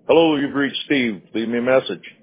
Hello, you've reached Steve. Leave me a message.